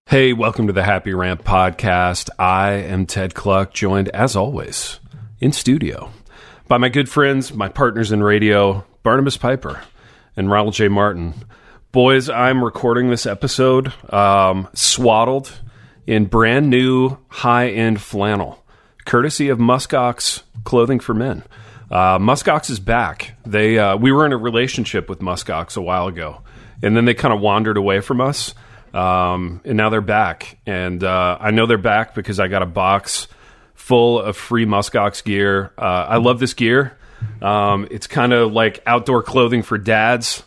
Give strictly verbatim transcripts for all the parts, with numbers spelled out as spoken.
Hey, welcome to the Happy Rant Podcast. I am Ted Kluck, joined, as always, in studio by my good friends, my partners in radio, Barnabas Piper and Ronald J. Martin. Boys, I'm recording this episode um, swaddled in brand new high-end flannel, courtesy of Muskox Clothing for Men. Uh, Muskox is back. They uh, we were in a relationship with Muskox a while ago, and then they kind of wandered away from us. Um, and now they're back, and uh, I know they're back because I got a box full of free Muskox gear. Uh, I love this gear. Um, it's kind of like outdoor clothing for dads.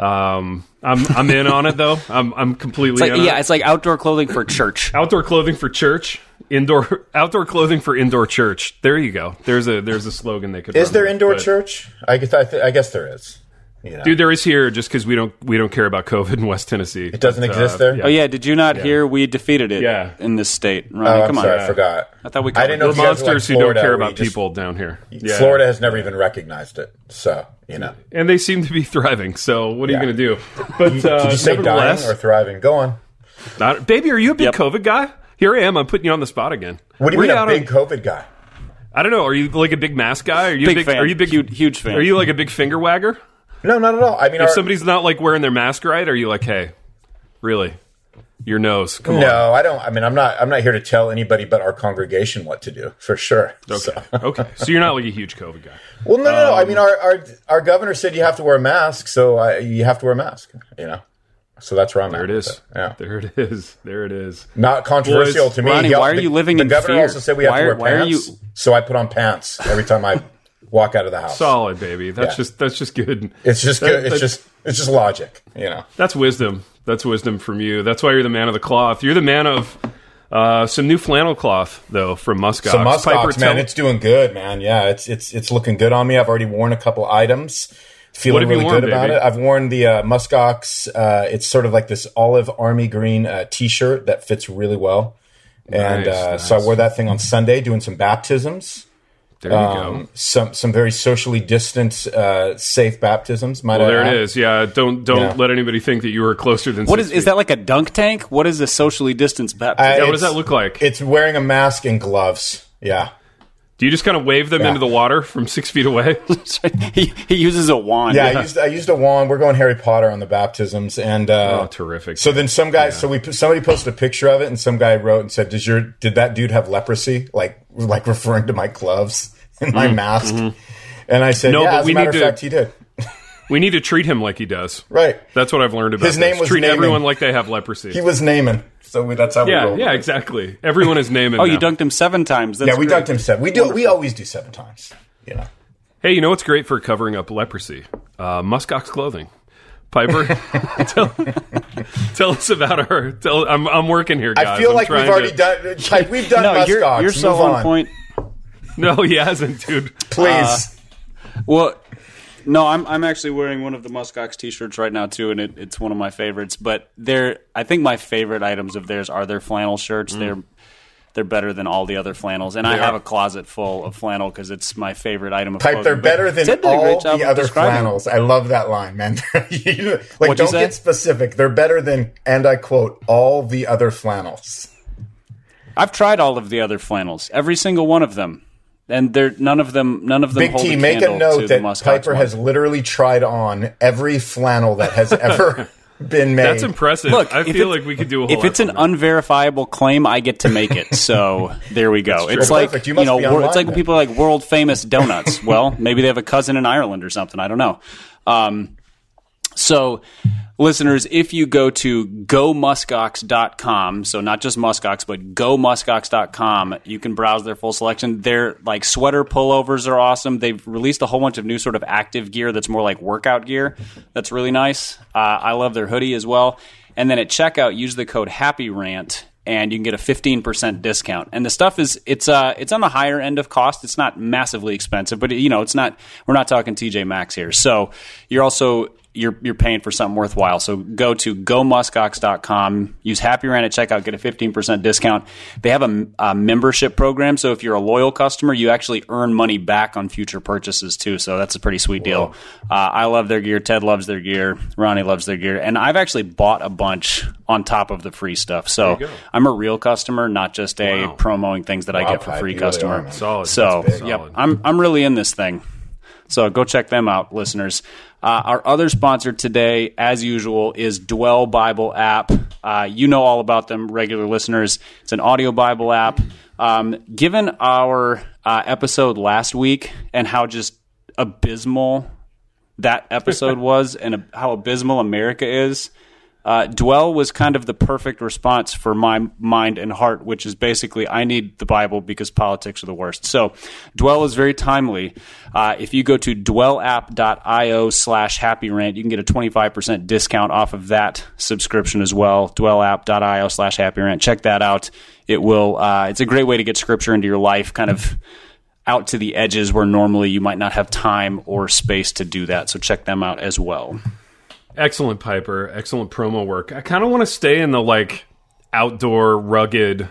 Um, I'm I'm in on it though. I'm I'm completely it's like, in yeah. on it. It's like outdoor clothing for church. Outdoor clothing for church. Indoor outdoor clothing for indoor church. There you go. There's a there's a slogan they could. Is run there with, indoor but- church? I guess I, th- I guess there is. You know. Dude, there is here just because we don't we don't care about COVID in West Tennessee. It doesn't But, exist uh, there? yeah. Oh yeah, did you not Yeah. hear we defeated it? Yeah. in this state. Oh, Ronnie, I'm come on. sorry, I forgot. I thought we. I didn't know The if you guys were like monsters who don't Florida, care where about you just- people down here. Yeah. Florida has never even recognized it, so you know. And they seem to be thriving. So what are Yeah. you going to do? But uh, Did you say dying nevertheless, or thriving? Go on. not, baby, are you a big Yep. COVID guy? Here I am. I'm putting you on the spot again. What do you Were mean a out big on- COVID guy? I don't know. Are you like a big mask guy? Are you Big a big? fan. Are you big? Huge, huge fan. Are you like a big finger wagger? No, not at all. I mean, If our, somebody's not like wearing their mask right, are you like, hey, really, your nose? Come on. no, I don't. I mean, I'm not. I'm not here to tell anybody but our congregation what to do, for sure. Okay. So- Okay. So you're not like a huge COVID guy. Well, no, no, no. I mean, Um, our, our our governor said you have to wear a mask, so I, you have to wear a mask. You know, so that's where I'm There at. it with is. Yeah. There it is. There it is. Not controversial Boys, to me. Ronnie, He al- why are the- you living the in governor fear? also said we have Why to are- wear why are pants, you- so I put on pants every time I walk out of the house. Solid, baby. That's Yeah. just that's just good. It's just That- good. It's that- just it's just logic, you know. That's wisdom. That's wisdom from you. That's why you're the man of the cloth. You're the man of uh, some new flannel cloth, though, from Muskox. So Muskox, Piper, man, tell- it's doing good, man. Yeah, it's it's it's looking good on me. I've already worn a couple items. What Feeling have you really worn, good about baby? it. I've worn the uh, Muskox. Uh, it's sort of like this olive army green uh, T-shirt that fits really well. And Nice, uh, so I nice. wore that thing on Sunday, doing some baptisms. There you Um, go. some some very socially distant, uh, safe baptisms. Might Well, I there add. it is. Yeah, don't don't Yeah. let anybody think that you were closer than. What six is is feet. that like a dunk tank? What is a socially distanced baptism? I- Yeah, what does it's- that look like? It's wearing a mask and gloves. Yeah. Do you just kind of wave them Yeah. into the water from six feet away? he, he uses a wand. Yeah, I used I used a wand. We're going Harry Potter on the baptisms, and uh, Oh, terrific. So then some guy, so we somebody posted a picture of it, and some guy wrote and said, "Does your did that dude have leprosy?" Like like referring to my gloves and my mask. And I said, No, "Yeah, but as we a matter need of to- fact, he did." We need to treat him like he does. Right. That's what I've learned about His name this. was Treat Naaman. everyone like they have leprosy. He was naming, so we, that's how we yeah, rolled. yeah, exactly. Everyone is naming. Oh, you now. dunked him seven times. That's Yeah, we great. dunked him seven. We do. We always do seven times. You know. Hey, you know what's great for covering up leprosy? Uh, Muskox clothing. Piper, tell, tell us about our. Tell, I'm I'm working here, guys. I feel I'm like we've trying already to- done. Like, we've done No, Muskox. you're you're so Move on, on point. No, he hasn't, dude. Please. Well, no, I'm I'm actually wearing one of the Muskox T-shirts right now too, and it, it's one of my favorites. But they're I think my favorite items of theirs are their flannel shirts. They're they're better than all the other flannels, and I They have are. a closet full of flannel because it's my favorite item of Type, clothing. they're But better than Ted did a great all job the of other describing them. flannels. I love that line, man. You- like, What'd you don't say? get specific. They're better than, and I quote, all the other flannels. I've tried all of the other flannels, every single one of them, and they're none of them. None of them Big hold T, a make a candle to note the that Muskox Piper one. has literally tried on every flannel that has ever been made. That's impressive. Look, I if feel it's- like we could do a whole. If it's an episode. unverifiable claim, I get to make it. So there we go. It's true. like Perfect. You you, must know, be wor- online it's like when then. people are like world famous donuts. Well, maybe they have a cousin in Ireland or something. I don't know. Um, so, listeners, if you go to go muskox dot com, so not just Muskox, but go muskox dot com, you can browse their full selection. Their like sweater pullovers are awesome. They've released a whole bunch of new sort of active gear that's more like workout gear. That's really nice. Uh, I love their hoodie as well. And then at checkout, use the code HAPPYRANT, and you can get a fifteen percent discount. And the stuff is it's uh it's on the higher end of cost. It's not massively expensive, but you know it's not. We're not talking T J Maxx here. So you're also you're you're paying for something worthwhile. So go to go muskox dot com, use Happy Rant at checkout, get a fifteen percent discount. They have a, a membership program, so if you're a loyal customer, you actually earn money back on future purchases too. So that's a pretty sweet deal. Uh, I love their gear. Ted loves their gear. Ronnie loves their gear, and I've actually bought a bunch on top of the free stuff. So I'm a real customer, not just a wow. promoting things that wow, I get for free customer. Really Solid. So yep, I'm I'm really in this thing. So go check them out, listeners. Uh, our other sponsor today, as usual, is Dwell Bible app. Uh, you know all about them, regular listeners. It's an audio Bible app. Um, given our uh, episode last week and how just abysmal that episode was and uh, how abysmal America is, Uh, Dwell was kind of the perfect response for my mind and heart, which is basically I need the Bible because politics are the worst. So Dwell is very timely. Uh, if you go to dwellapp.io slash happy rant, you can get a twenty-five percent discount off of that subscription as well. dwellapp.io slash happy rant. Check that out. It will. Uh, it's a great way to get scripture into your life, kind of out to the edges where normally you might not have time or space to do that. So check them out as well. Excellent, Piper. Excellent promo work. I kind of want to stay in the like outdoor, rugged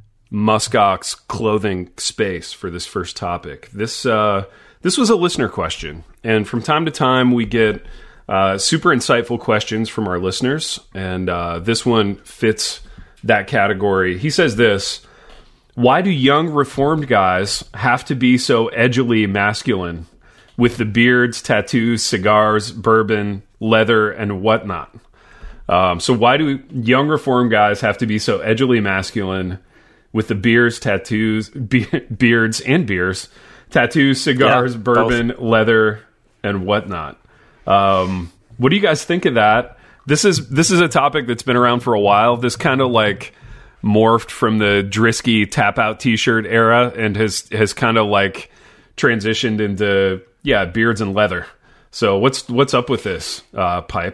muskox clothing space for this first topic. This uh, this was a listener question, and from time to time we get uh, super insightful questions from our listeners, and uh, this one fits that category. He says this: why do young Reformed guys have to be so edgily masculine with the beards, tattoos, cigars, bourbon, leather, and whatnot? Um, so why do young Reformed guys have to be so edgily masculine with the beards, tattoos, be- beards, and beers, tattoos, cigars, yeah, bourbon, both. leather, and whatnot? Um, what do you guys think of that? This is this is a topic that's been around for a while. This kind of like morphed from the Drisky tap out T-shirt era and has has kind of like transitioned into yeah beards and leather. So what's what's up with this, uh, Pipe?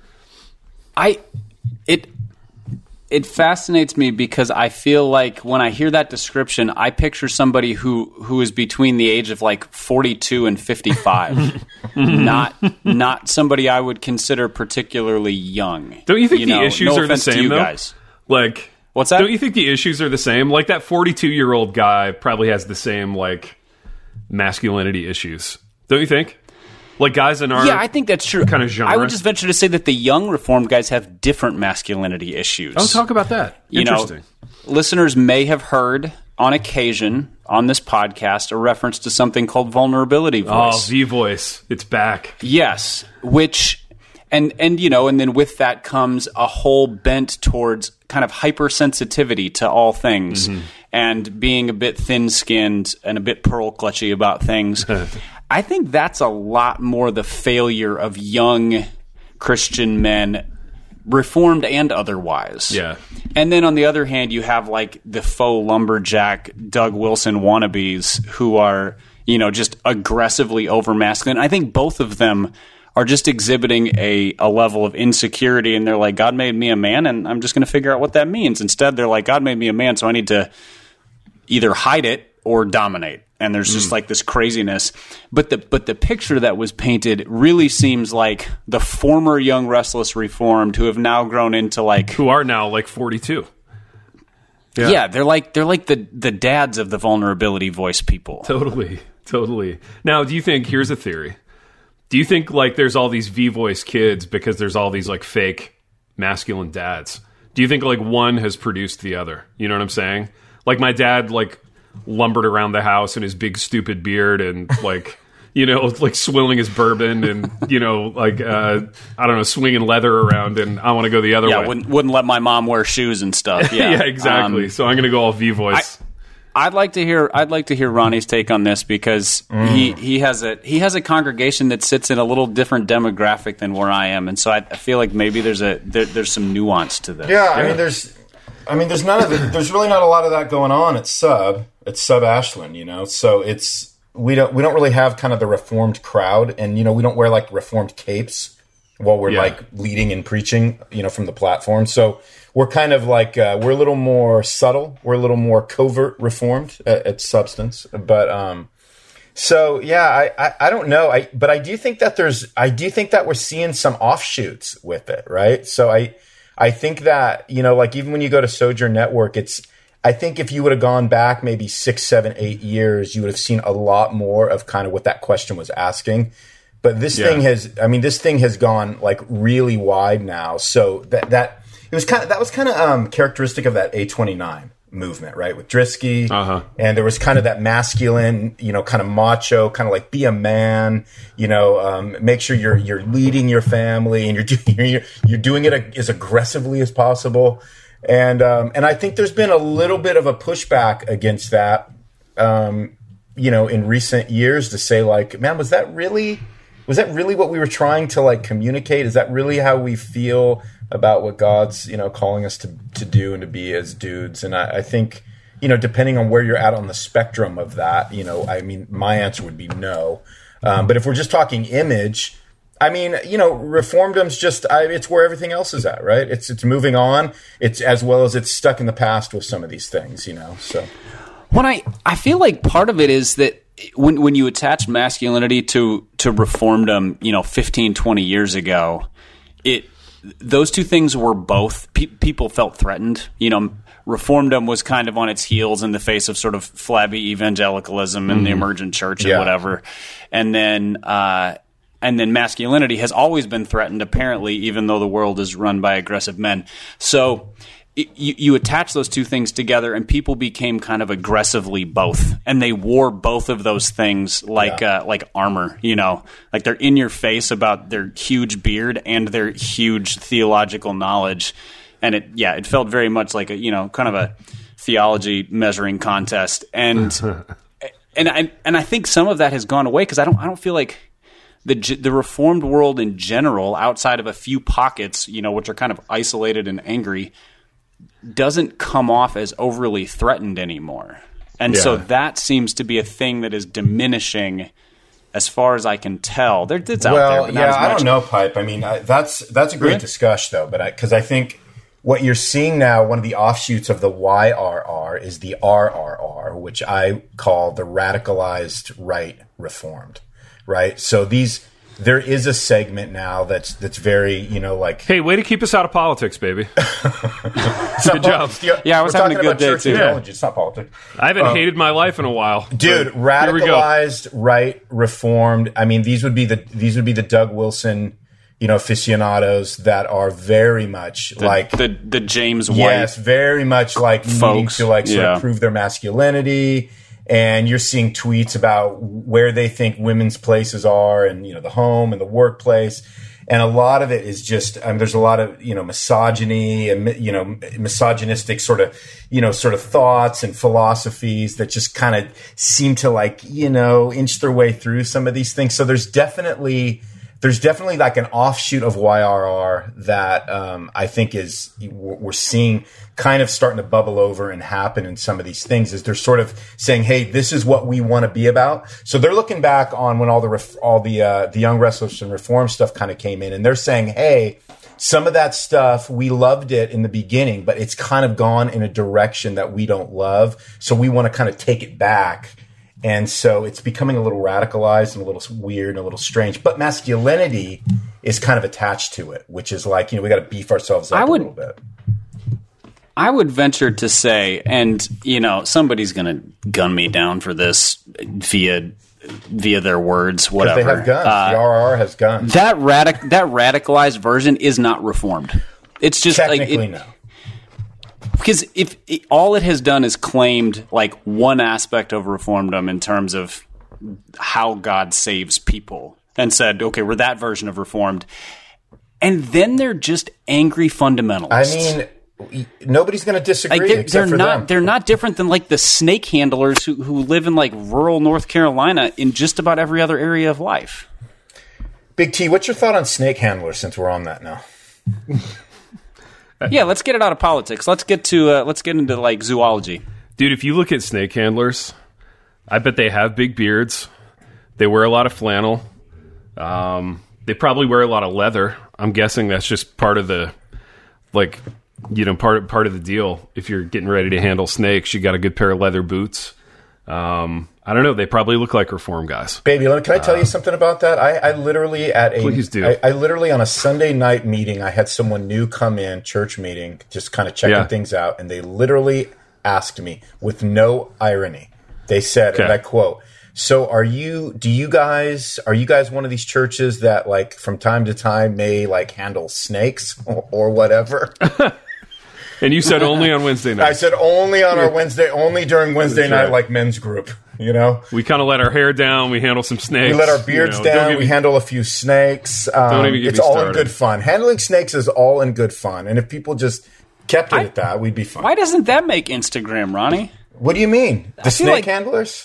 I it it fascinates me because I feel like when I hear that description, I picture somebody who, who is between the age of like forty-two and fifty-five, not not somebody I would consider particularly young. Don't you think you the know, issues no are the same you though? Guys. Like, what's that? Don't you think the issues are the same? Like that forty-two-year-old guy probably has the same like masculinity issues. Don't you think? Like guys in our yeah, I think that's true. Kind of genre. I would just venture to say that the young Reformed guys have different masculinity issues. Oh, talk about that. You Interesting. know, listeners may have heard on occasion on this podcast a reference to something called vulnerability voice. Oh, V voice, it's back. Yes, which and and you know, and then with that comes a whole bent towards kind of hypersensitivity to all things mm-hmm. and being a bit thin-skinned and a bit pearl clutchy about things. I think that's a lot more the failure of young Christian men, Reformed and otherwise. Yeah. And then on the other hand, you have like the faux lumberjack Doug Wilson wannabes who are, you know, just aggressively overmasculine. I think both of them are just exhibiting a, a level of insecurity, and they're like, God made me a man, and I'm just going to figure out what that means. Instead, they're like, God made me a man, so I need to either hide it or dominate. And there's just mm. like this craziness. But the but the picture that was painted really seems like the former young restless Reformed who have now grown into like who are now like forty-two. Yeah, yeah they're like they're like the, the dads of the vulnerability voice people. Totally, totally. Now, do you think here's a theory. Do you think like there's all these V voice kids because there's all these like fake masculine dads? Do you think like one has produced the other? You know what I'm saying? Like my dad like lumbered around the house in his big stupid beard and like you know like swilling his bourbon and you know like uh I don't know swinging leather around, and I want to go the other yeah, way. Yeah, wouldn't, wouldn't let my mom wear shoes and stuff. Yeah, yeah, exactly. Um, so I'm gonna go all V voice. I, I'd like to hear I'd like to hear Ronnie's take on this because mm. he, he has a he has a congregation that sits in a little different demographic than where I am, and so I, I feel like maybe there's a there, there's some nuance to this. Yeah, I yeah. mean there's I mean there's none of it, there's really not a lot of that going on at Sub. It's Sub Ashland, you know, so it's we don't we don't really have kind of the Reformed crowd, and you know we don't wear like Reformed capes while we're yeah. like leading and preaching, you know, from the platform. So we're kind of like uh, we're a little more subtle, we're a little more covert Reformed at, at Substance, but um, So yeah, I, I, I don't know. I but I do think that there's I do think that we're seeing some offshoots with it, right? So I I think that, you know, like even when you go to Sojourn Network, it's I think if you would have gone back maybe six, seven, eight years, you would have seen a lot more of kind of what that question was asking. But this yeah. thing has I mean, this thing has gone like really wide now. So that that it was kind of that was kind of um, characteristic of that A twenty-nine movement, right, with Drisky, uh-huh. and there was kind of that masculine, you know, kind of macho, kind of like be a man, you know, um, make sure you're you're leading your family and you're doing you're, you're doing it as aggressively as possible, and um, and I think there's been a little bit of a pushback against that, um, you know, in recent years to say like, man, was that really was that really what we were trying to like communicate? Is that really how we feel about what God's, you know, calling us to, to do and to be as dudes? And I, I think, you know, depending on where you're at on the spectrum of that, you know, I mean, my answer would be no. Um, but if we're just talking image, I mean, you know, Reformdom's just, I, it's where everything else is at, right? It's it's moving on. It's as well as it's stuck in the past with some of these things, you know, so. When I, I feel like part of it is that when when you attach masculinity to, to Reformdom, you know, fifteen, twenty years ago, it, those two things were both, pe- people felt threatened. You know, Reformdom was kind of on its heels in the face of sort of flabby evangelicalism and mm-hmm. the emergent church and yeah. whatever. And then, uh, and then masculinity has always been threatened, apparently, even though the world is run by aggressive men. So it, you, you attach those two things together and people became kind of aggressively both. And they wore both of those things like yeah. uh, like armor, you know, like they're in your face about their huge beard and their huge theological knowledge. And it, yeah, it felt very much like a, you know, kind of a theology measuring contest. And, and I, and I think some of that has gone away because I don't, I don't feel like the, the Reformed world in general, outside of a few pockets, you know, which are kind of isolated and angry, doesn't come off as overly threatened anymore. And yeah. so that seems to be a thing that is diminishing as far as I can tell. There, it's out well, there. But yeah, not as much. I don't know, Pipe. I mean, I, that's that's a great really? discussion, though. But because I, I think what you're seeing now, one of the offshoots of the Y R R is the R R R, which I call the radicalized right reformed, right? So these... There is a segment now that's that's very, you know, like... Hey, way to keep us out of politics, baby. Good job. Yeah, I was having a good day, too. Yeah. It's not politics. I haven't um, hated my life in a while. Dude, radicalized, right, reformed. I mean, these would be the these would be the Doug Wilson, you know, aficionados that are very much the, like... The the James White. Yes, very much like folks. needing to, like, sort yeah. of prove their masculinity. And you're seeing tweets about where they think women's places are and, you know, the home and the workplace. And a lot of it is just, I mean, there's a lot of, you know, misogyny and, you know, misogynistic sort of, you know, sort of thoughts and philosophies that just kind of seem to like, you know, inch their way through some of these things. So there's definitely, there's definitely like an offshoot of Y R R that um, I think is, we're seeing kind of starting to bubble over and happen in some of these things is they're sort of saying, hey, this is what we want to be about. So they're looking back on when all the, ref- all the, uh, the Young Restless and Reform stuff kind of came in and they're saying, hey, some of that stuff, we loved it in the beginning, but it's kind of gone in a direction that we don't love. So we want to kind of take it back. And so it's becoming a little radicalized and a little weird and a little strange. But masculinity is kind of attached to it, which is like, you know, we got to beef ourselves up I would, a little bit. I would venture to say, and, you know, somebody's going to gun me down for this via via their words, whatever. They have guns. Uh, the R R R has guns. That, radic- that radicalized version is not reformed. It's just Technically, like... It, no. Because if it, all it has done is claimed like one aspect of Reformdom in terms of how God saves people and said, okay, we're that version of Reformed. And then they're just angry fundamentalists. I mean, nobody's going to disagree like they're, except they're for not, them. They're not different than like the snake handlers who, who live in like rural North Carolina in just about every other area of life. Big T, what's your thought on snake handlers since we're on that now? Yeah, let's get it out of politics. Let's get to uh, let's get into like zoology. Dude, if you look at snake handlers, I bet they have big beards. They wear a lot of flannel. Um, they probably wear a lot of leather. I'm guessing that's just part of the, like, you know, part part of the deal. If you're getting ready to handle snakes, you got a good pair of leather boots. Um, I don't know. They probably look like reform guys. Baby, can I tell you something about that? I, I literally at a Please do. I, I literally on a Sunday night meeting, I had someone new come in, church meeting, just kind of checking Yeah. things out, and they literally asked me with no irony. They said, Okay. and I quote, "So are you? Do you guys? Are you guys one of these churches that like from time to time may like handle snakes or, or whatever?" And you said only on Wednesday I night. said only on our Wednesday, only during Wednesday That's night, right. like men's group. You know, We kind of let our hair down. We handle some snakes. we let our beards you know, don't down. get We me- handle a few snakes. Um, Don't even get it's me all in started. good fun. Handling snakes is all in good fun. And if people just kept it I- at that, we'd be fine. Why doesn't that make Instagram, Ronnie? What do you mean? The feel snake like- handlers?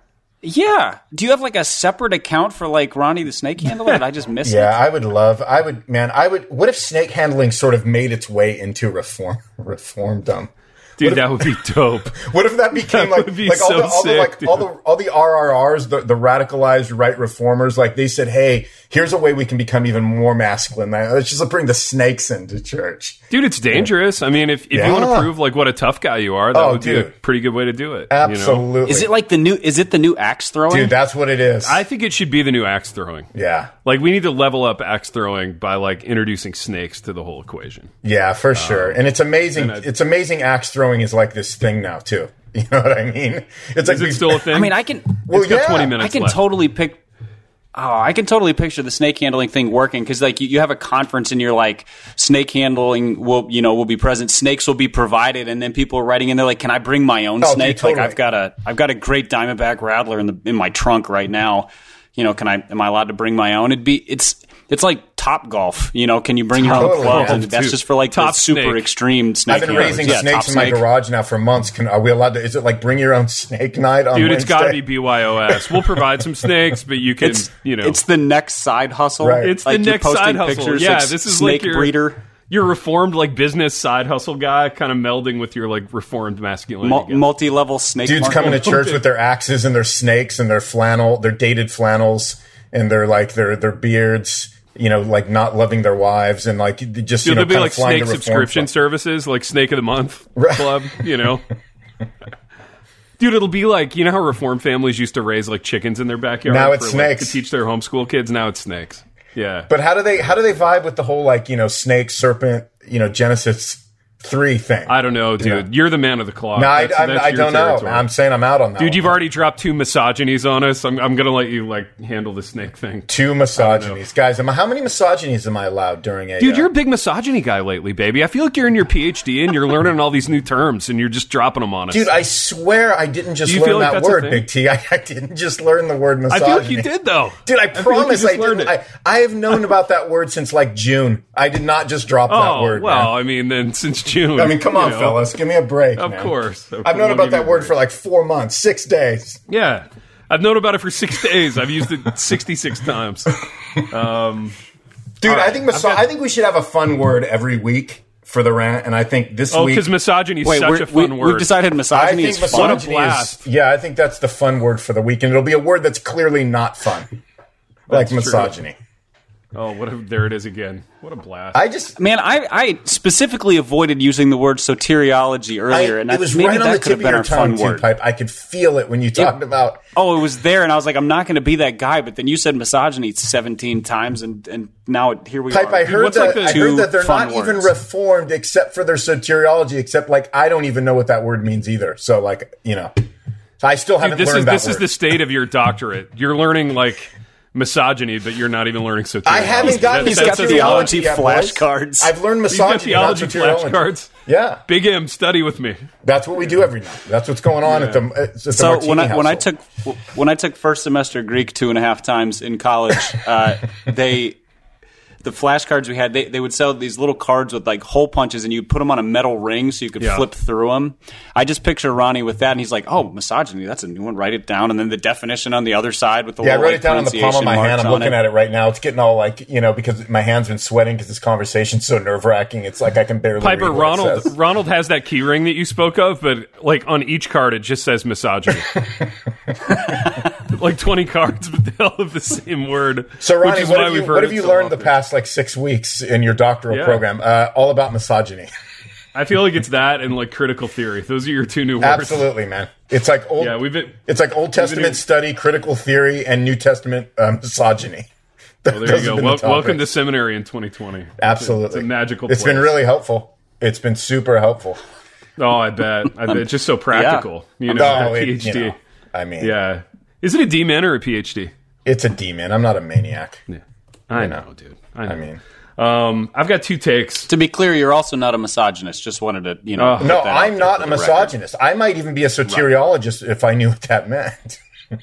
Yeah. Do you have like a separate account for like Ronnie the Snake Handler? Did I just miss Yeah, it? I would love. I would, man. I would. What if snake handling sort of made its way into reform, reformdom? Dude, that would be dope. What if that became That like would be like all so the all the sick, like dude. all the all the R R Rs, the, the radicalized right reformers, like they said, hey, here's a way we can become even more masculine. Like, let's just bring the snakes into church. Dude, it's dangerous. I mean, if, if you want Yeah. to prove like what a tough guy you are, that Oh, would be a dude. pretty good way to do it. you know? Absolutely, Is it like the new? Is it the new axe throwing? dude? That's what it is. I think it should be the new axe throwing. yeah, Like we need to level up axe throwing by like introducing snakes to the whole equation. yeah, for sure. And it's amazing. and I- it's amazing. Axe throwing is like this thing now too. You know what I mean? It's like Is it we- still a thing? I mean, I can. Well, It's got yeah, twenty I minutes can left. totally pick. Oh, I can totally picture the snake handling thing working because, like, you, you have a conference and you're like, snake handling will, you know, will be present. Snakes will be provided, and then people are writing in. They're like, "Can I bring my own Oh, dude, snake? totally. Like, I've got a, I've got a great Diamondback Rattler in the in my trunk right now. You know, can I? Am I allowed to bring my own? It'd be, it's, it's like Top Golf. You know, can you bring your own Totally, clubs? yeah. And that's Dude, just for like Top the super Snake. extreme snake. I've been handlers. raising Yeah, snakes Top in my Snake. garage now for months. Can are we allowed to? Is it like bring your own snake night on Dude, Wednesday? it's got to be B Y O S. We'll provide some snakes, but you can, It's you know, it's the next side hustle. Right. It's the Like, you're next posting side hustle. pictures, Yeah, like, this is snake like your breeder. your reformed like business side hustle guy, kind of melding with your like reformed masculinity. Mul- again. multi-level snake. Dudes market. coming to church with their axes and their snakes and their flannel, their dated flannels and their like their their beards. You know, like not loving their wives and like just you Dude, know there'll be kind like of flying snake to reform subscription club. services, like Snake of the Month Right. Club. You know. Dude, it'll be like, you know how reform families used to raise like chickens in their backyard Now it's for, like, snakes. to teach their homeschool kids. Now it's snakes. Yeah. But how do they how do they vibe with the whole like you know snake serpent you know Genesis three thing? I don't know, dude. Yeah. You're the man of the cloth. no, I, That's- I, that's I your don't know. territory. I'm saying I'm out on that. Dude, one. you've already dropped two misogynies on us. I'm, I'm going to let you like handle the snake thing. two misogynies, guys. Am I, how many misogynies am I allowed during a? Dude, uh, you're a big misogyny guy lately, baby. I feel like you're in your PhD and you're learning all these new terms and you're just dropping them on us. Dude, I swear I didn't just Do you learn feel like that that's a word, thing? Big T. I, I didn't just learn the word I misogyny. feel like you did, though. Dude, I, feel like you promise just I learned didn't. it. I, I have known about that word since like June. I did not just drop that Oh, word. well, man. I mean, then since June. I mean, come you on, know. fellas, give me a break. Of man. course. Of I've known course. about We'll give that you a word break. for like four months, six days. Yeah. I've known about it for six days. I've used it sixty-six times. Um, Dude, All right, I think miso- I've got- I think we should have a fun word every week for the rant, and I think this oh, week. because misogyny is Wait, such we're, a fun we, word. we've decided I misogyny think is fun. misogyny blast. is. Yeah, I think that's the fun word for the week, and it'll be a word that's clearly not fun, like true. misogyny. Oh, what a, there it is again. What a blast. I just. Man, I, I specifically avoided using the word soteriology I, earlier, and it I, was maybe right on that the could tip have of been your our fun tongue, too, word. Pipe. I could feel it when you talked about. Oh, it was there, and I was like, I'm not going to be that guy. But then you said misogyny seventeen times, and, and now it, here we Pipe, are. I heard what's that. like the I two heard that they're fun not even words? reformed except for their soteriology. Except like I don't even know what that word means either. So like you know, so I still haven't Dude, this learned is that this word. is the state of your doctorate. You're learning like misogyny, but you're not even learning soteriology. I haven't gotten That- He's that got says theology a lot. yet, boys. flashcards. I've learned He's got misogyny, not theology soteriology. flashcards. Yeah, Big M, study with me. that's what we do every night. That's what's going on at the at the So Martini when I when I household. took when I took first semester Greek two and a half times in college, uh, they the flashcards we had they, they would sell these little cards with like hole punches, and you put them on a metal ring so you could Yeah. flip through them. I just picture Ronnie with that, and he's like, "Oh, misogyny, that's a new one. Write it down." And then the definition on the other side with the Yeah, I little, wrote like, it down on the palm of pronunciation my hand. marks I'm on looking at it right now. It's getting all like, you know, because my hand's been sweating because this conversation's so nerve wracking. It's like I can barely Piper, read what it Ronald says. Ronald has that key ring that you spoke of, but like on each card it just says misogyny. Like twenty cards, but they all have the same word. So, which Ronnie, is what why have you, we've heard what have it you so learned the often. past like six weeks in your doctoral Yeah. program? Uh, all about misogyny. I feel like it's that and like critical theory. Those are your two new words. Absolutely, man. It's like old. Yeah, we've been. It's like Old Testament been, study, critical theory, and New Testament um, misogyny. Well, there you go. Wel- welcome to seminary in twenty twenty. Absolutely, it's a, it's a magical. It's place. been really helpful. It's been super helpful. Oh, I bet. I bet. It's just so practical. Yeah. You know, Oh, that it- PhD. you know, I mean, Yeah. Is it a D Min or a PhD? it's a demon. I'm not a maniac. Yeah. I You know, know. dude. I know. I mean, Um, I've got two takes. To be clear, you're also not a misogynist. Just wanted to, you know. Oh. put no, that out I'm there not for a the record. misogynist. I might even be a soteriologist if I knew what that meant.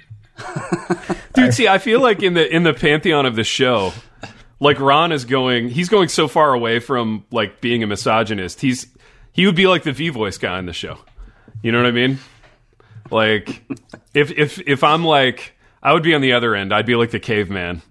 Dude, see, I feel like in the in the pantheon of the show, like Ron is going, he's going so far away from like being a misogynist. He's he would be like the V voice guy in the show. You know what I mean? Like if if if I'm like, I would be on the other end. I'd be like the caveman.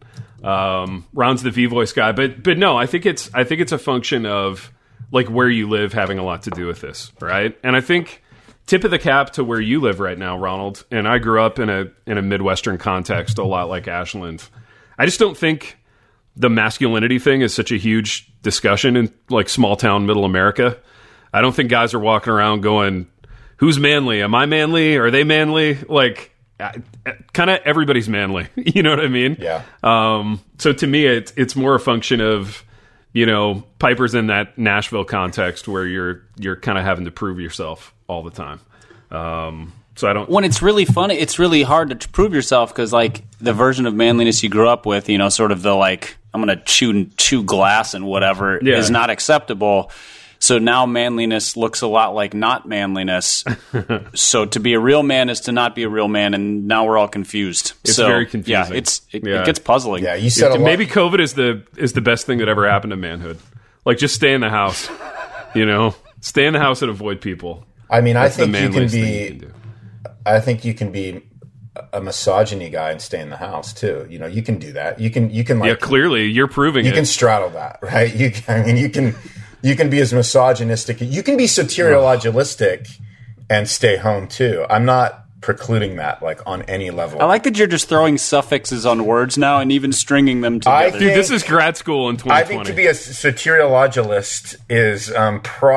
Um, Ron's the V voice guy, but but no, I think it's I think it's a function of like where you live having a lot to do with this, right? And I think tip of the cap to where you live right now, Ronald. And I grew up in a in a Midwestern context, a lot like Ashland. I just don't think the masculinity thing is such a huge discussion in like small town middle America. I don't think guys are walking around going, "Who's manly? Am I manly? Are they manly?" Like, kind of everybody's manly. You know what I mean? Yeah. Um, so to me, it's it's more a function of, you know, Piper's in that Nashville context where you're you're kind of having to prove yourself all the time. Um, so I don't. When it's really funny, it's really hard to prove yourself because, like, the version of manliness you grew up with, you know, sort of the like, I'm going to chew chew glass and whatever Yeah. is not acceptable. So now manliness looks a lot like not manliness. So to be a real man is to not be a real man, and now we're all confused. It's so, very confusing. Yeah, it's it, Yeah. it gets puzzling. Yeah, you said a lot. Maybe COVID is the is the best thing that ever happened to manhood. Like, just stay in the house. You know, stay in the house and avoid people. I mean, I That's the think you can manliest thing be. you can do. I think you can be a misogyny guy and stay in the house too. You know, you can do that. You can. You can like. Yeah, clearly you're proving you it. can straddle that, right? You. Can, I mean, you can. You can be as misogynistic. You can be soteriologistic and stay home too. I'm not precluding that, like, on any level. I like that you're just throwing suffixes on words now and even stringing them together. I Dude, think- this is grad school in twenty I twenty. think to be a soteriologist is um,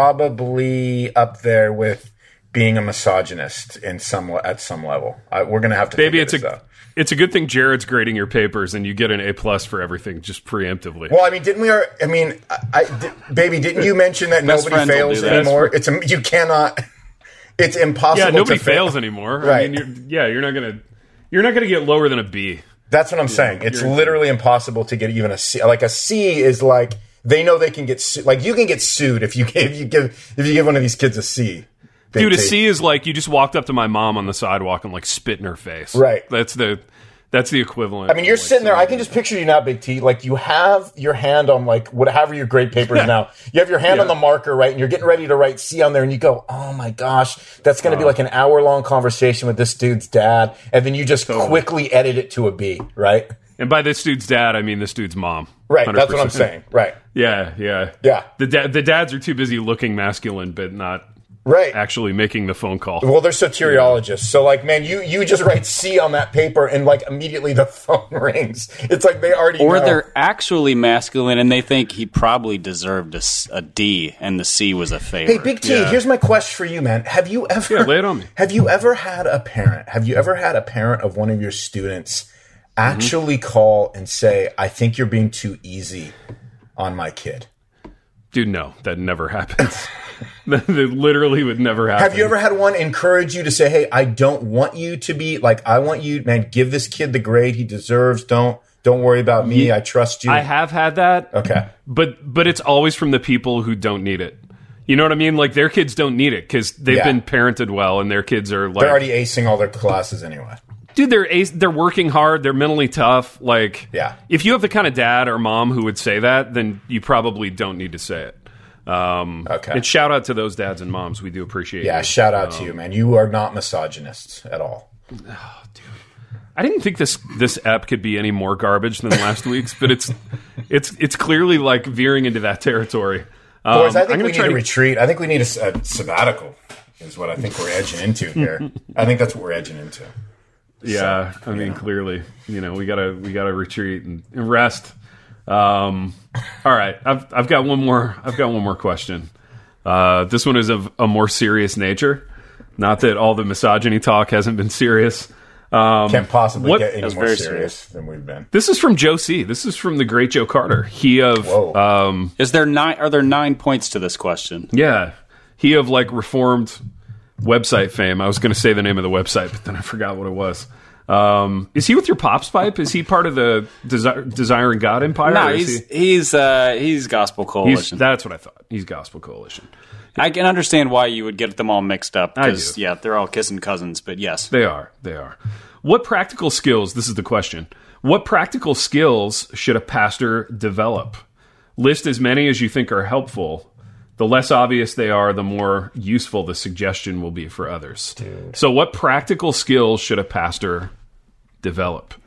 probably up there with being a misogynist in some at some level. I, we're going to have to. Baby, figure it's a this out. it's a good thing Jared's grading your papers and you get an A plus for everything just preemptively. Well, I mean, didn't we? Are, I mean, I, I, di- baby, didn't you mention that Best nobody friends will fails do that. anymore? It's a, you cannot. It's impossible. yeah, nobody to fail. fails anymore. I Right. mean, you're, yeah, you're not gonna you're not gonna get lower than a B. That's what I'm saying. It's you're- literally impossible to get even a C. Like a C is like they know they can get su- like you can get sued if you give you give if you give one of these kids a C. Big Dude, a T. C is like you just walked up to my mom on the sidewalk and like spit in her face. Right. That's the that's the equivalent. I mean, you're of, like, sitting there. I can something- just picture you now, Big T. Like you have your hand on like whatever your grade paper is now. You have your hand Yeah. on the marker, right? And you're getting ready to write C on there, and you go, "Oh my gosh, that's going to be like an hour long conversation with this dude's dad," and then you just Totally. quickly edit it to a B, right? And by this dude's dad, I mean this dude's mom. Right. one hundred That's what I'm percent. saying. Right. Yeah, yeah, Yeah. The da- the dads are too busy looking masculine, but not Right. actually making the phone call. Well, they're soteriologists. So, like, man, you, you just write C on that paper and, like, immediately the phone rings. It's like they already Or know. they're actually masculine and they think he probably deserved a, s- a D and the C was a favor. Hey, Big T, Yeah. here's my question for you, man. Have you ever... Yeah, lay it on me. Have you ever had a parent, have you ever had a parent of one of your students actually Mm-hmm. call and say, I think you're being too easy on my kid? Dude, no, that never happens. That literally would never happen. Have you ever had one encourage you to say, hey, I don't want you to be, like, I want you, man, give this kid the grade he deserves. Don't, don't worry about me. I trust you. I have had that. Okay. But but it's always from the people who don't need it. You know what I mean? Like their kids don't need it because they've Yeah. been parented well, and their kids are like, They're already acing all their classes anyway. dude, they're ace- they're working hard, they're mentally tough. Like, Yeah. if you have the kind of dad or mom who would say that, then you probably don't need to say it. Um, Okay. And shout out to those dads and moms. We do appreciate. Yeah, you. shout out to you, man. You are not misogynists at all. I didn't think this this ep could be any more garbage than last week's, but it's it's it's clearly like veering into that territory. Um, Boys, I I'm think gonna we need try a to- retreat. I think we need a, s- a sabbatical is what I think we're edging into here. I think that's what we're edging into. Yeah, I mean, clearly, you know, we gotta we gotta retreat and, and rest. Um, all right, I've I've got one more. I've got one more question. Uh, this one is of a more serious nature. Not that all the misogyny talk hasn't been serious. Um, Can't possibly what- get any That's more very serious, serious. than we've been. This is from Joe C. This is from the great Joe Carter. He of Whoa. um, Is there nine? Are there nine points to this question? yeah, he of like reformed website fame. I was going to say the name of the website, but then I forgot what it was. Um, is he with your Pops Pipe? Is he part of the Desi- Desiring God Empire? No, or is he's he- he's uh, he's Gospel he's Coalition. that's what I thought. He's Gospel Coalition. I can understand why you would get them all mixed up I because do. yeah, they're all kissing cousins. But yes, They are. They are. What practical skills, this is the question, what practical skills should a pastor develop? List as many as you think are helpful. The less obvious they are, the more useful the suggestion will be for others. Dude. So what practical skills should a pastor develop?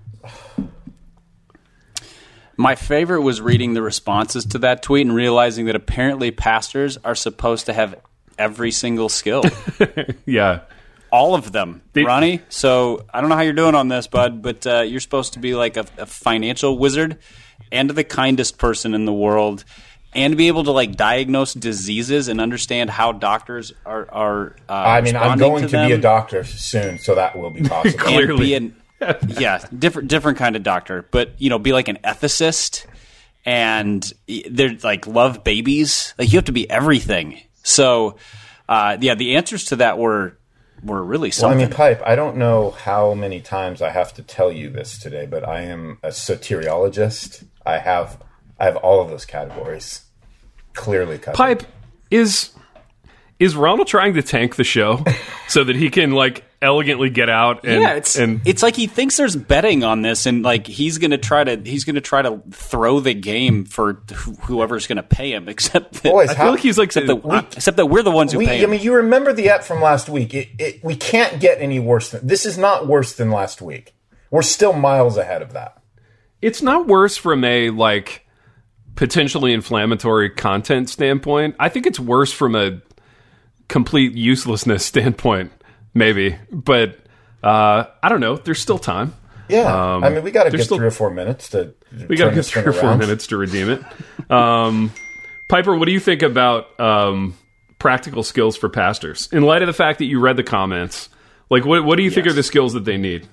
my favorite was reading the responses to that tweet and realizing that apparently pastors are supposed to have every single skill. Yeah. All of them, They- Ronnie. So I don't know how you're doing on this, bud, but uh, you're supposed to be like a, a financial wizard and the kindest person in the world, and be able to like diagnose diseases and understand how doctors are. are uh, I mean, I'm responding going to, to, be a them. doctor soon, so that will be possible. And Clearly. be an, yeah, different different kind of doctor, but you know, be like an ethicist, and they're like love babies. Like you have to be everything. So, uh, yeah, the answers to that were. were really Well, I something. mean, Pipe, I don't know how many times I have to tell you this today, but I am a soteriologist. I have I have all of those categories clearly covered. Pipe, is is Ronald trying to tank the show so that he can like elegantly get out and yeah, it's and it's like he thinks there's betting on this, and like he's gonna try to he's gonna try to throw the game for wh- whoever's gonna pay him. Except that, Boys, I how- feel like he's like except, that, we- except that we're the ones who We, pay I him. mean, you remember the app from last week. It, it, we can't get any worse than this. Is not worse than last week. We're still miles ahead of that. it's not worse from a like potentially inflammatory content standpoint. I think it's worse from a complete uselessness standpoint, maybe. But uh, I don't know. There's still time. Yeah, Um, I mean, we got to there's get still- three or four minutes to. We got to turn get this three thing or four around. minutes to redeem it. Um, Piper, what do you think about um, practical skills for pastors in light of the fact that you read the comments? Like, what what do you think Yes. are the skills that they need?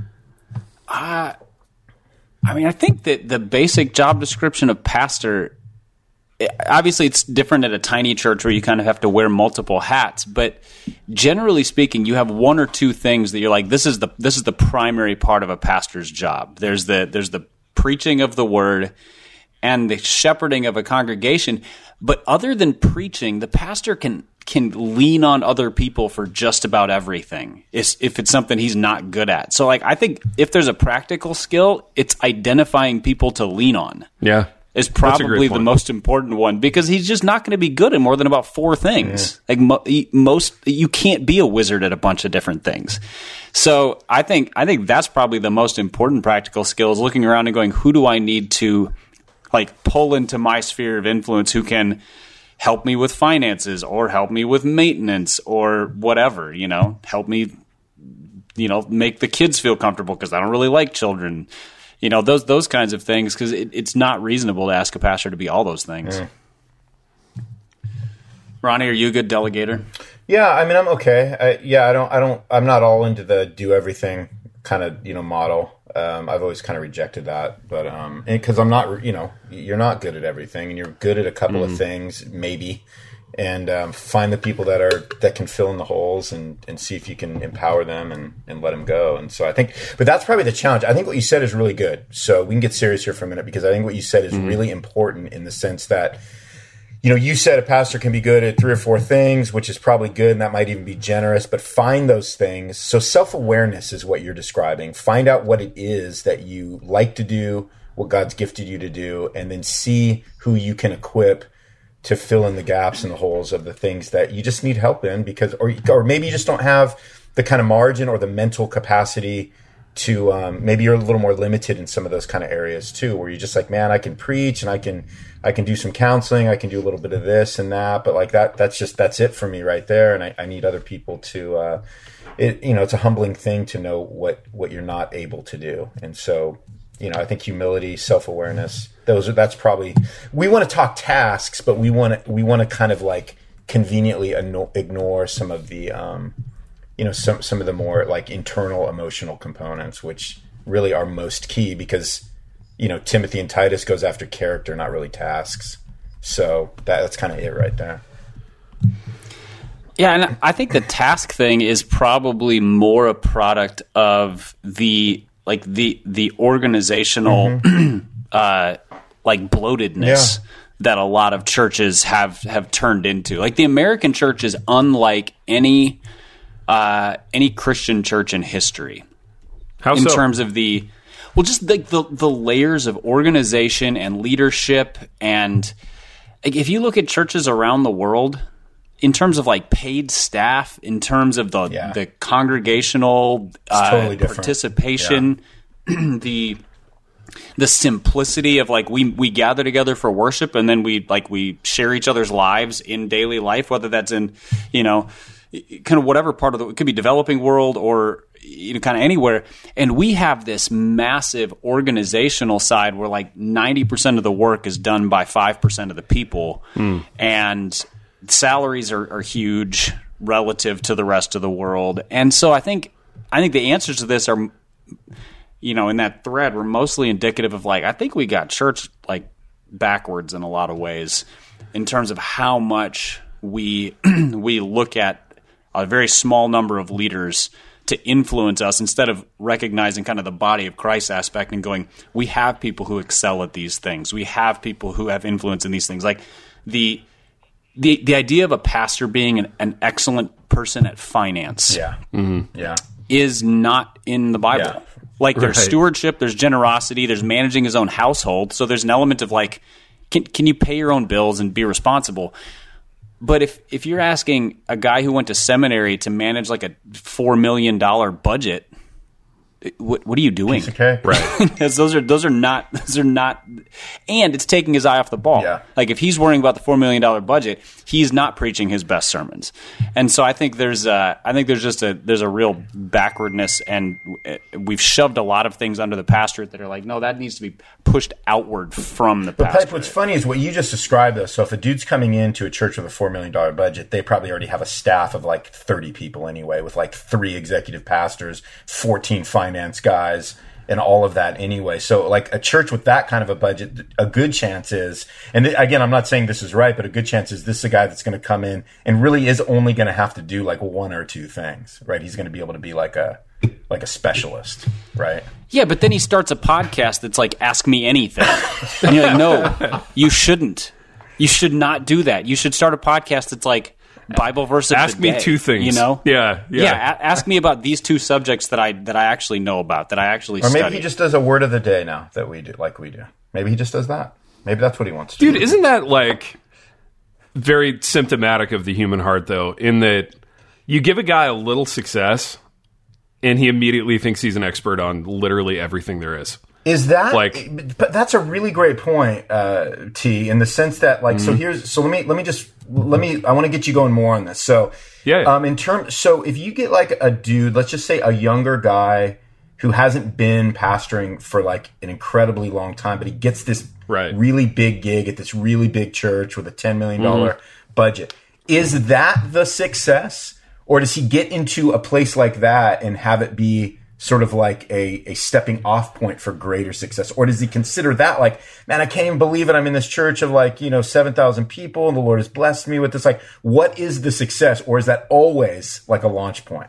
I mean, I think that the basic job description of pastor, eh, obviously it's different at a tiny church where you kind of have to wear multiple hats, but generally speaking, you have one or two things that you're like, this is the this is the primary part of a pastor's job. There's the there's the preaching of the word and the shepherding of a congregation. But other than preaching, the pastor can can lean on other people for just about everything is- if it's something he's not good at. So, like, I think if there's a practical skill, it's identifying people to lean on Yeah, is That's a probably great the point. most important one, because he's just not going to be good at more than about four things. Like mo- he- most, you can't be a wizard at a bunch of different things. So I think I think that's probably the most important practical skill, is looking around and going, who do I need to like pull into my sphere of influence who can help me with finances or help me with maintenance or whatever, you know, help me, you know, make the kids feel comfortable because I don't really like children. You know, those those kinds of things, because it, it's not reasonable to ask a pastor to be all those things. Ronnie, are you a good delegator? Yeah, I mean, I'm okay. I, yeah, I don't, I don't, I'm not all into the do everything kind of, you know, model. Um, I've always kind of rejected that, but um, because I'm not, you know, you're not good at everything, and you're good at a couple of things, maybe, and um, find the people that are that can fill in the holes, and, and see if you can empower them and, and let them go. And so I think, but that's probably the challenge. I think what you said is really good. So we can get serious here for a minute, because I think what you said is really important in the sense that, you know, you said a pastor can be good at three or four things, which is probably good, and that might even be generous, but find those things. So self-awareness is what you're describing. Find out what it is that you like to do, what God's gifted you to do, and then see who you can equip to fill in the gaps and the holes of the things that you just need help in, because, or, or maybe you just don't have the kind of margin or the mental capacity to, um, maybe you're a little more limited in some of those kind of areas too, where you're just like, man, I can preach and I can, I can do some counseling. I can do a little bit of this and that, but like that, that's just, that's it for me right there. And I, I need other people to, uh, it, you know, it's a humbling thing to know what, what you're not able to do. And so you know, I think humility, self-awareness, those are, that's probably, we want to talk tasks, but we want to, we want to kind of like conveniently ignore some of the, um, you know, some, some of the more like internal emotional components, which really are most key because, you know, Timothy and Titus goes after character, not really tasks. So that, that's kind of it right there. Yeah, and I think the task thing is probably more a product of the like the the organizational mm-hmm. uh, like bloatedness yeah. that a lot of churches have have turned into. Like the American church is unlike any uh, any Christian church in history. How in so? terms of the well, just like the, the the layers of organization and leadership, and like, if you look at churches around the world. In terms of like paid staff, in terms of the yeah. the congregational uh, totally participation, yeah. the the simplicity of like we we gather together for worship and then we like we share each other's lives in daily life, whether that's in you know kind of whatever part of the it could be developing world or you know kind of anywhere, and we have this massive organizational side where like ninety percent of the work is done by five percent of the people, mm. and salaries are, are huge relative to the rest of the world. And so I think I think the answers to this are, you know, in that thread were mostly indicative of like, I think we got church like backwards in a lot of ways in terms of how much we we look at a very small number of leaders to influence us instead of recognizing kind of the body of Christ aspect and going, we have people who excel at these things. We have people who have influence in these things. Like the The the idea of a pastor being an, an excellent person at finance yeah. Mm-hmm. yeah. is not in the Bible. Yeah. Like there's Right. stewardship, there's generosity, there's managing his own household. So there's an element of like, can can you pay your own bills and be responsible? But if, if you're asking a guy who went to seminary to manage like a four million dollars budget, what what are you doing? Piece of cake. Right. Because those are those are not those are not, and it's taking his eye off the ball. Yeah. Like if he's worrying about the four million dollar budget, he's not preaching his best sermons. And so I think there's uh, I think there's just a there's a real backwardness, and we've shoved a lot of things under the pastorate that are like, no, that needs to be pushed outward from the But pastorate. Pipe, what's funny is what you just described though. So if a dude's coming into a church with a four million dollar budget, they probably already have a staff of like thirty people anyway, with like three executive pastors, fourteen finance guys, and all of that anyway. So like a church with that kind of a budget, a good chance is, and again, I'm not saying this is right, but a good chance is this is a guy that's going to come in and really is only going to have to do like one or two things, right? He's going to be able to be like a like a specialist, right? Yeah, but then he starts a podcast that's like, ask me anything. And you're like, no, you shouldn't. You should not do that. You should start a podcast that's like, Bible verse of Ask the me day, two things. You know? Yeah, yeah. Yeah, a- ask me about these two subjects that I that I actually know about, that I actually Or maybe study. he just does a word of the day now that we do, like we do. Maybe he just does that. Maybe that's what he wants to Dude, do. isn't that like very symptomatic of the human heart, though, in that you give a guy a little success and he immediately thinks he's an expert on literally everything there is. Is that Like- But that's a really great point, uh, T. In the sense that, like, so here's so let me let me just let me. I want to get you going more on this. So Yeah, yeah. Um, in terms, so if you get like a dude, let's just say a younger guy who hasn't been pastoring for like an incredibly long time, but he gets this Right. really big gig at this really big church with a ten million dollars mm-hmm. budget. Is that the success? Or does he get into a place like that and have it be sort of like a, a stepping off point for greater success? Or does he consider that like, man, I can't even believe it. I'm in this church of like, you know, seven thousand people and the Lord has blessed me with this. Like, what is the success? Or is that always like a launch point?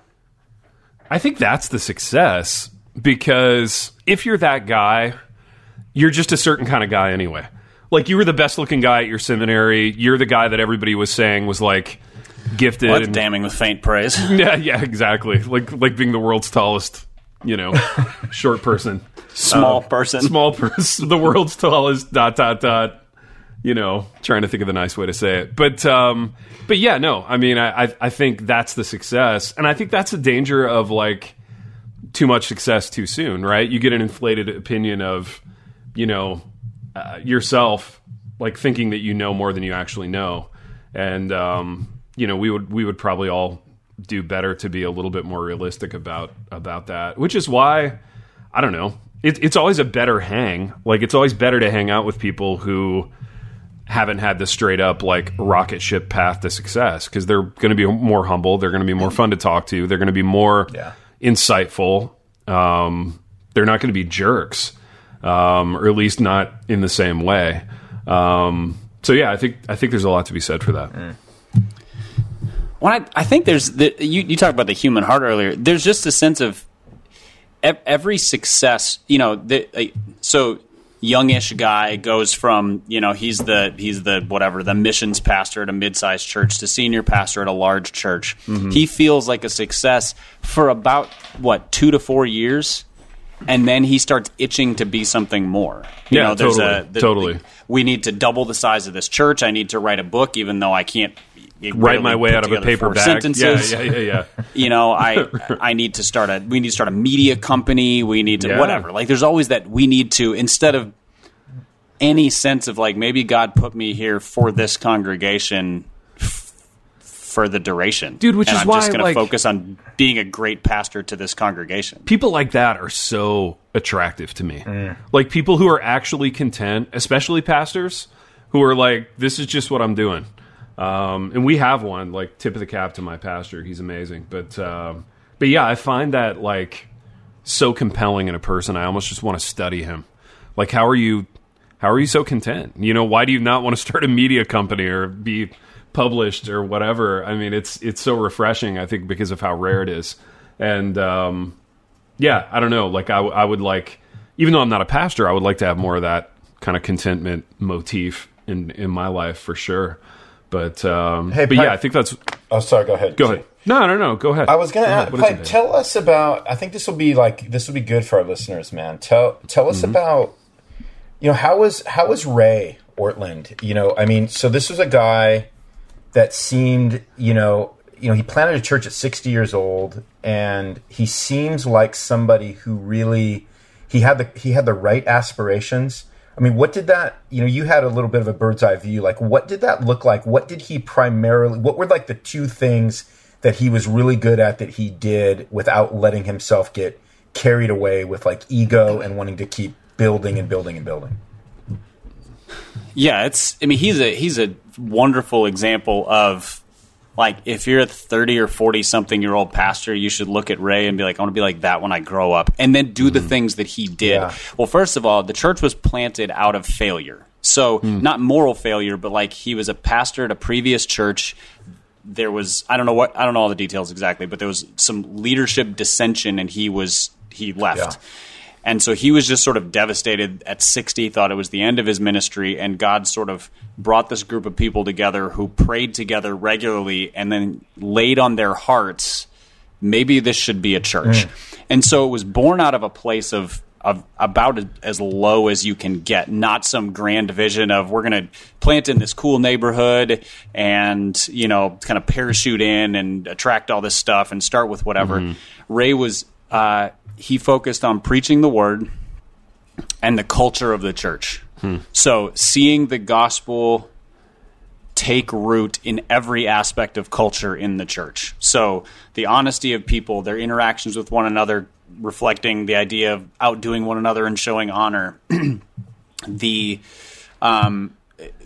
I think that's the success, because if you're that guy, you're just a certain kind of guy anyway. Like, you were the best looking guy at your seminary. You're the guy that everybody was saying was like gifted. Well, that's and, damning with faint praise. yeah, yeah, exactly. Like, like being the world's tallest, you know, short person. Small Um, person. Small person. The world's tallest, dot, dot, dot. You know, trying to think of the nice way to say it. But, um, but yeah, no, I mean, I, I, I think that's the success. And I think that's the danger of like too much success too soon, right? You get an inflated opinion of, you know, uh, yourself, like thinking that you know more than you actually know. And, um, you know, we would, we would probably all do better to be a little bit more realistic about, about that, which is why, I don't know, it, it's always a better hang. Like, it's always better to hang out with people who haven't had the straight up like rocket ship path to success, because they're going to be more humble. They're going to be more fun to talk to. They're going to be more yeah. insightful. Um, they're not going to be jerks, um, or at least not in the same way. Um, so yeah, I think, I think there's a lot to be said for that. Mm. Well, I, I think there's the, you, you talked about the human heart earlier. There's just a sense of ev- every success, you know, the, uh, so youngish guy goes from, you know, he's the, he's the, whatever, the missions pastor at a mid-sized church to senior pastor at a large church. Mm-hmm. He feels like a success for about, what, two to four years. And then he starts itching to be something more. You yeah, know, there's totally. a, the, totally. The, we need to double the size of this church. I need to write a book, even though I can't write my way out of a paper bag. Sentences. Yeah, yeah, yeah, yeah. You know, I I need to start a we need to start a media company. We need to yeah. whatever. Like, there's always that we need to, instead of any sense of like, maybe God put me here for this congregation f- for the duration, dude. Which and is I'm why just going like, to focus on being a great pastor to this congregation. People like that are so attractive to me. Mm. Like, people who are actually content, especially pastors, who are like, this is just what I'm doing. Um, and we have one, like, tip of the cap to my pastor. He's amazing. But, um, but yeah, I find that, like, so compelling in a person. I almost just want to study him. Like, how are you, how are you so content? You know, why do you not want to start a media company or be published or whatever? I mean, it's, it's so refreshing, I think, because of how rare it is. And, um, yeah, I don't know. Like, I, I would like, even though I'm not a pastor, I would like to have more of that kind of contentment motif in, in my life for sure. But um, hey, but Pipe, yeah, I think that's. Oh, sorry. Go ahead. Go ahead. No, no, no. Go ahead. I was going to ask. Pipe, Pipe, tell us about. I think this will be like this will be good for our listeners, man. Tell tell us mm-hmm. about. You know, how was how was Ray Ortlund? You know, I mean, so this was a guy that seemed, you know, you know, he planted a church at sixty years old, and he seems like somebody who really he had the he had the right aspirations. I mean, what did that, you know, you had a little bit of a bird's eye view. Like, what did that look like? What did he primarily, what were like the two things that he was really good at that he did without letting himself get carried away with like ego and wanting to keep building and building and building? Yeah, it's, I mean, he's a, he's a wonderful example of, like, if you're a thirty or forty something year old pastor, you should look at Ray and be like, I want to be like that when I grow up, and then do mm-hmm. the things that he did. Yeah. Well, first of all, the church was planted out of failure. So mm. not moral failure, but like, he was a pastor at a previous church. There was, I don't know what, I don't know all the details exactly, but there was some leadership dissension, and he was, he left. Yeah. And so he was just sort of devastated at sixty, thought it was the end of his ministry, and God sort of brought this group of people together who prayed together regularly and then laid on their hearts, maybe this should be a church. Mm. And so it was born out of a place of, of about as low as you can get, not some grand vision of we're going to plant in this cool neighborhood and, you know, kind of parachute in and attract all this stuff and start with whatever. Mm-hmm. Ray was... Uh, he focused on preaching the word and the culture of the church. Hmm. So seeing the gospel take root in every aspect of culture in the church. So the honesty of people, their interactions with one another, reflecting the idea of outdoing one another and showing honor. the um,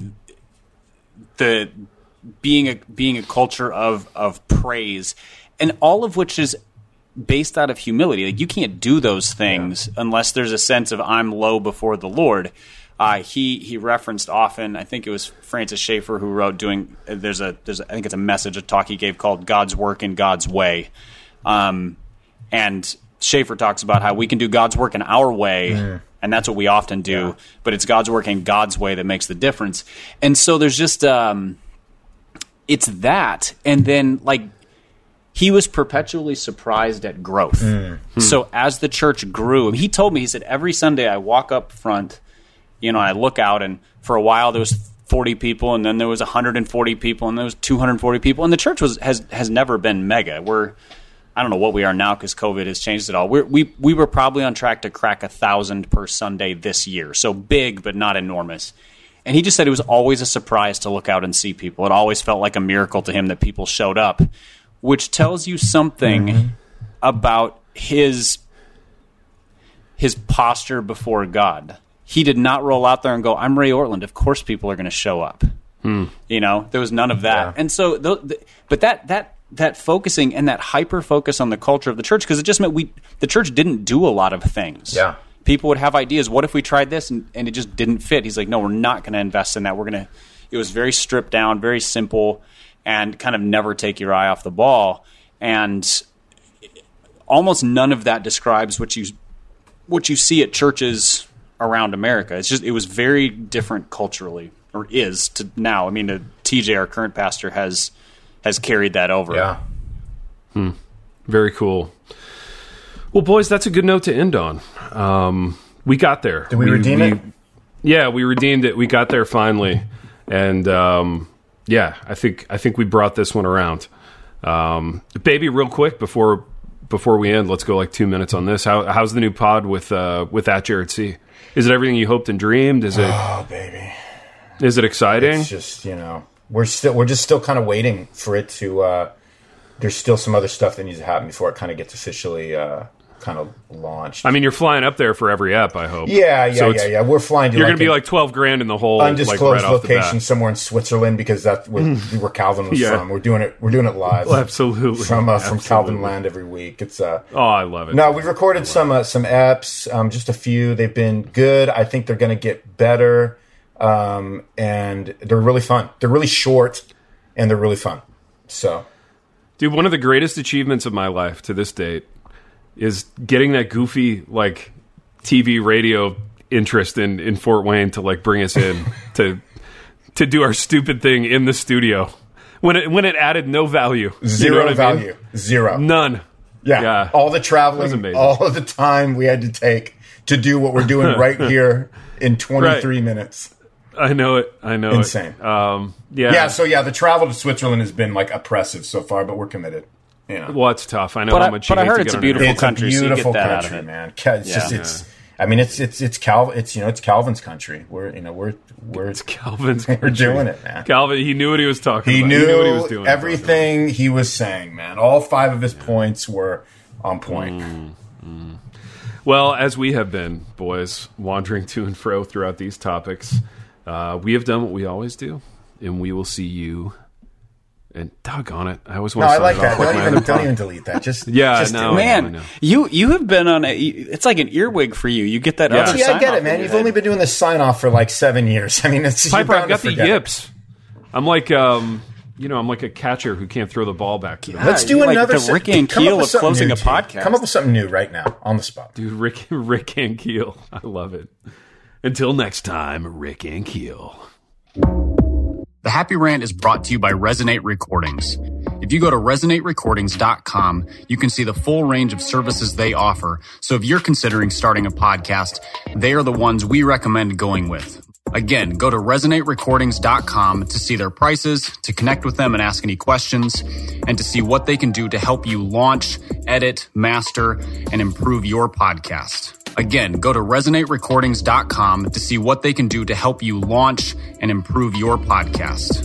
the being a being a culture of of praise, and all of which is based out of humility. Like, you can't do those things yeah. unless there's a sense of I'm low before the Lord. Uh, he he referenced often, I think it was Francis Schaeffer who wrote doing there's a there's a, I think it's a message, a talk he gave called God's Work in God's Way. Um, and Schaeffer talks about how we can do God's work in our way, mm. and that's what we often do, yeah. but it's God's work in God's way that makes the difference. And so there's just um, it's that, and then like he was perpetually surprised at growth. Mm. So as the church grew, he told me, he said, every Sunday I walk up front, you know, I look out, and for a while there was forty people, and then there was one hundred forty people, and there was two hundred forty people, and the church was has has never been mega. We're, I don't know what we are now because COVID has changed it all. We're, we we were probably on track to crack a thousand per Sunday this year, so big but not enormous. And he just said it was always a surprise to look out and see people. It always felt like a miracle to him that people showed up, which tells you something mm-hmm. about his his posture before God. He did not roll out there and go, I'm Ray Ortlund. Of course people are going to show up. Hmm. You know, there was none of that. Yeah. And so, the, the, but that, that, that focusing and that hyper focus on the culture of the church, because it just meant we, the church didn't do a lot of things. Yeah. People would have ideas. What if we tried this? And, and it just didn't fit. He's like, no, we're not going to invest in that. We're going to, it was very stripped down, very simple, and kind of never take your eye off the ball. And almost none of that describes what you, what you see at churches around America. It's just, it was very different culturally. Or is to now. I mean, uh, T J, our current pastor, has has carried that over. Yeah. Hmm. Very cool. Well, boys, that's a good note to end on. Um, we got there. Did we, we redeem we, it? Yeah, we redeemed it. We got there finally, and um, yeah, I think I think we brought this one around. Um, baby, real quick before before we end, let's go like two minutes on this. How, how's the new pod with uh, with at Jared C? Is it everything you hoped and dreamed? Is it? Oh, baby. Is it exciting? It's just, you know, we're still we're just still kind of waiting for it to. Uh, there's still some other stuff that needs to happen before it kind of gets officially uh, kind of launched. I mean, you're flying up there for every ep, I hope. Yeah, yeah, so yeah, yeah. We're flying to. You're like going to be like twelve grand in the whole undisclosed like, right location somewhere in Switzerland because that's where, where Calvin was yeah. from. We're doing it. We're doing it live. Well, absolutely from uh, absolutely. from Calvin Land every week. It's uh. Oh, I love it. No, we've recorded some uh, some eps, um, just a few. They've been good. I think they're going to get better. Um, and they're really fun. They're really short, and they're really fun. So, dude, one of the greatest achievements of my life to this date is getting that goofy like T V radio interest in, in Fort Wayne to like bring us in to to do our stupid thing in the studio when it when it added no value, zero you know value, I mean? zero, none. Yeah. yeah, all the traveling, all of the time we had to take to do what we're doing right here in twenty-three right. minutes. I know it. I know Insane. it. Um, yeah. Yeah. So yeah, the travel to Switzerland has been like oppressive so far, but we're committed. Yeah. Well, it's tough. I know but how I, much. But you I heard it's a beautiful it's country. It's a beautiful so you get that country, out of it. man. It's yeah. just it's. I mean, it's it's it's Cal. It's you know it's Calvin's country. We're you know we're we're it's Calvin's. Country. We're doing it, man. Calvin, he knew what he was talking he about. Knew he knew what he was doing. Everything he was saying, man. All five of his yeah. points were on point. Mm, mm. Well, as we have been, boys, wandering to and fro throughout these topics. Uh, we have done what we always do, and we will see you. And doggone it, I always want no, to. I like that. Don't even, don't even delete that. Just yeah, just no, man, I know, I know. you you have been on a. It's like an earwig for you. You get that. Yeah. Other See, I get sign it, man. You've only been doing this sign off for like seven years. I mean, it's Piper. I've got the yips. It. I'm like, um, you know, I'm like a catcher who can't throw the ball back. Yeah, Let's do like another. The Rick and Keel of closing new, a podcast. Come up with something new right now on the spot, dude. Rick, Rick and Keel. I love it. Until next time, Rick and Keel. The Happy Rant is brought to you by Resonate Recordings. If you go to resonate recordings dot com, you can see the full range of services they offer. So if you're considering starting a podcast, they are the ones we recommend going with. Again, go to resonate recordings dot com to see their prices, to connect with them and ask any questions, and to see what they can do to help you launch, edit, master, and improve your podcast. Again, go to resonate recordings dot com to see what they can do to help you launch and improve your podcast.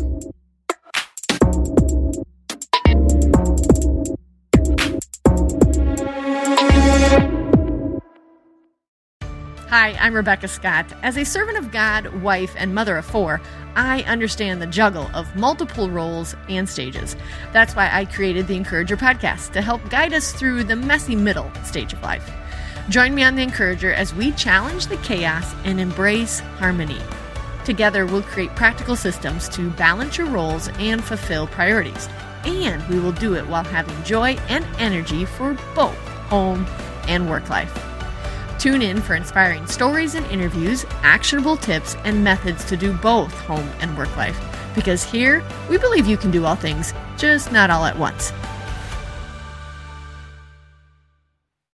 Hi, I'm Rebecca Scott. As a servant of God, wife, and mother of four, I understand the juggle of multiple roles and stages. That's why I created the Encourager podcast to help guide us through the messy middle stage of life. Join me on the Encourager as we challenge the chaos and embrace harmony. Together, we'll create practical systems to balance your roles and fulfill priorities. And we will do it while having joy and energy for both home and work life. Tune in for inspiring stories and interviews, actionable tips, and methods to do both home and work life. Because here, we believe you can do all things, just not all at once.